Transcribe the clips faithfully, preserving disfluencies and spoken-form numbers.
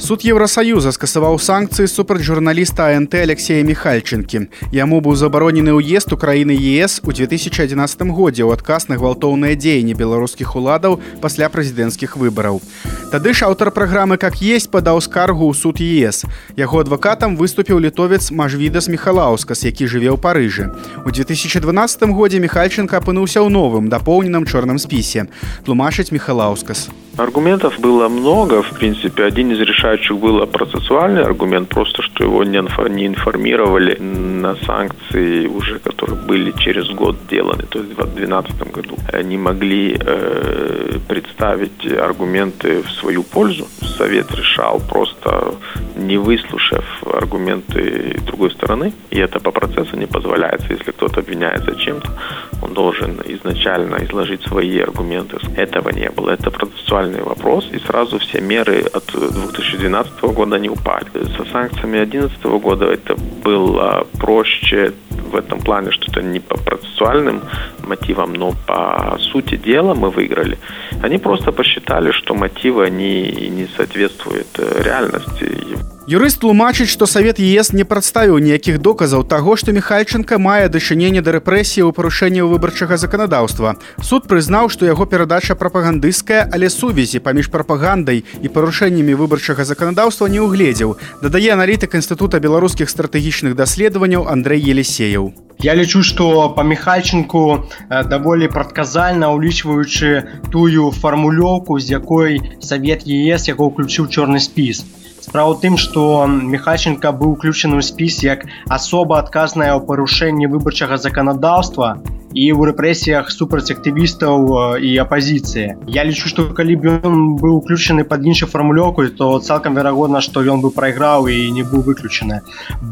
Суд Еўрасаюза скасаваў санкцыі супраць журналіста АНТ Алексея Михальченкі. Яму быў забаронены ўезд у краіны ЕС у две тысячи одиннадцатым годзе ў адказ на гвалтоўныя дзеянні беларускіх уладаў пасля прэзідэнцкіх выбараў. Тады ж аўтар праграмы «Как есть» падаў скаргу ў суд ЕС. Яго адвакатам выступіў літовец Мажвідас Михалаўскас, які жыве ў Парыжы. У две тысячи дванадцатым годзе Михальченко апынуўся ў новым, дапоўненым чорным спісе. Тлумачыць Михалаўскас. Аргументов было много. В принципе, один из решающих был процессуальный аргумент, просто что его не информировали на санкции, уже которые были через год сделаны, то есть в две тысячи двенадцатом году. Они могли э, представить аргументы в свою пользу. Совет решал, просто не выслушав аргументы другой стороны. И это по процессу не позволяется. Если кто-то обвиняется чем-то, он должен изначально изложить свои аргументы. Этого не было. Это процессуальный вопрос, и сразу все меры от две тысячи двенадцатого года не упали. Со санкциями две тысячи одиннадцатого года это было проще в этом плане, что это не по процессуальным мотивам, но по сути дела мы выиграли. Они просто посчитали, что мотивы они не соответствуют реальности. Юрыст тлумачыць, што Савет ЕС не прадставіў ніякіх доказаў таго, што Михальченко мае дачыненне да рэпрэсіі ў парушэнняў выбарчага заканадаўства. Суд прызнаў, што яго перадача прапагандысцкая, але сувязі паміж прапагандай і парушэннямі выбарчага заканадаўства не ўгледзеў, дадае аналітык Інстытута беларускіх стратэгічных даследаванняў Андрэй Елисеев. Я лічу, што па Михальченку даволі прадказальна, улічваючы тую фармулёўку, з якой Савет ЕС яго ўключыў чорны спіс. Справа ў тым, што Михальченко быў уключаны ў спіс як асоба адказная ў парушэнні выбарчага заканадаўства і ў рэпрэсіях супраць актывістаў і апазіцыі. Я лічу, што калі б ён быў уключаны пад іншай фармулёўкай, то цалкам верагодна, што ён бы прайграў і не быў выключаны.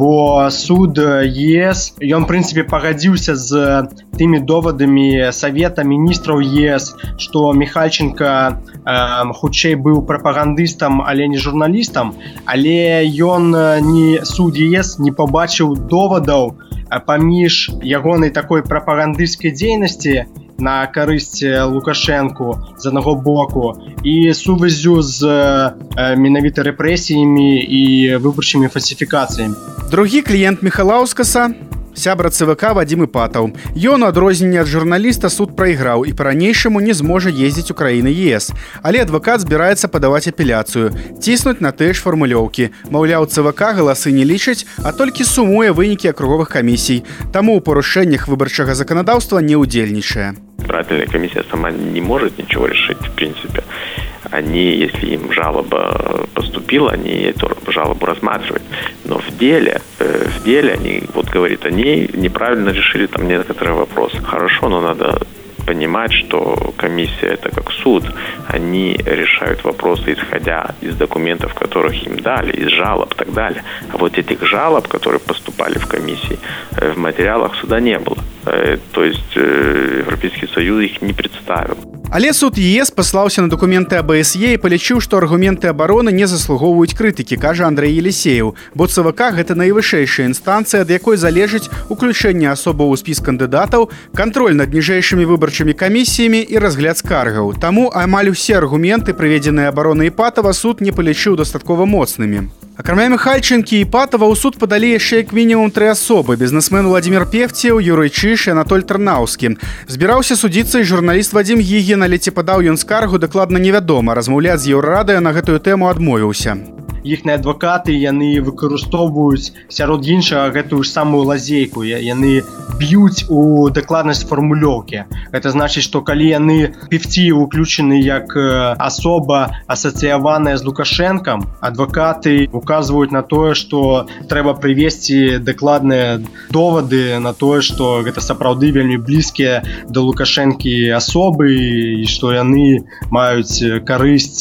Бо суд ЕС, ён, в прынцыпе, пагадзіўся з тымі довадамі Савета міністраў ЕС, што Михальченко э, хутчэй быў прапагандыстам, але не журналістам, але ён не суд ЕС не пабачыў довадаў паміж ягонай такой прапагандысцкай дзейнасці на карысць Лукашэнку з аднаго боку і сувязю з э, менавіта рэпрэсіямі і выбарчымі фальсіфікацыямі. Другі кліент Михалаўскаса сябра ЦВК Вадзім Іпатаў. Ён, у адрозненне ад журналіста, суд прайграў і па-ранейшаму не зможа ездзіць у краіны ЕС. Але адвакат збіраецца падаваць апеляцыю, ціснуць на тыя ж фармулёўкі. Маўляў, ЦВК галасы не лічыць, а толькі сумуе вынікі акруговых камісій. Таму ў парушэннях выбарчага заканадаўства не ўдзельнічае. Избирательная комиссия сама не может ничего решить, в принципе. Они, если им жалоба поступила, они эту жалобу рассматривают. Но в деле, э, в деле они, вот говорит, они неправильно решили там некоторые вопросы. Хорошо, но надо понимать, что комиссия это как суд. Они решают вопросы, исходя из документов, которых им дали, из жалоб и так далее. А вот этих жалоб, которые поступали в комиссии, э, в материалах суда не было. Э, то есть э, Европейский Союз их не представил. Але суд ЕС паслаўся на дакументы АБСЕ і палічыў, што аргументы абароны не заслугоўваюць крытыкі, кажа Андрэй Елисеев, бо ЦВК гэта найвышэйшая інстанцыя, ад якой залежыць уключэнне асобаў у спіс кандыдатаў, кантроль над ніжэйшымі выбарчымі камісіямі і разгляд скаргаў. Таму амаль усе аргументы, прыведзеныя абаронай Іпатава, суд не палічыў дастаткова моцнымі. Акрамя Михальченкі і Іпатава, ў суд падалі яшчэ як мінімум тры асобы: бізнесмен Владимир Певцеў, Юрый Чыш і Анатоль Тарнаўскі. Збіраўся судзіцца і журналіст Вадзім Гігін, але ці падаў ён скаргу, дакладна невядома. Размаўляць з Еўрарадыё на гэтую тэму адмовіўся. Іхныя адвакаты, яны выкарыстоўваюць сярод іншага гэтую ж самую лазейку. Яны б'юць у дакладнасць фармулёўкі. Гэта значыць, што калі яны Певці уключаны як асоба асацыяваная з Лукашэнкам, адвакаты указваюць на тое, што трэба прывесці дакладныя довады на тое, што гэта сапраўды вельмі блізкія да Лукашэнкі асобы і што яны маюць карысць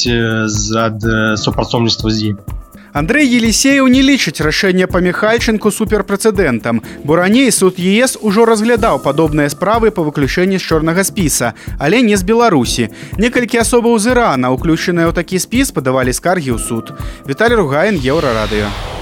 ад супрацоўніцтва з ім. Андрэй Елисеев не лічыць рашэнне па Михальченку суперпрэцэдэнтам, бо раней суд ЕС ужо разглядаў падобныя справы па выключэнні з чорнага спіса, але не з Беларусі. Некалькі асобаў з Ірана, уключаныя ў такі спіс, падавалі скаргі ў суд. Віталій Ругаін, Еўрарадыё.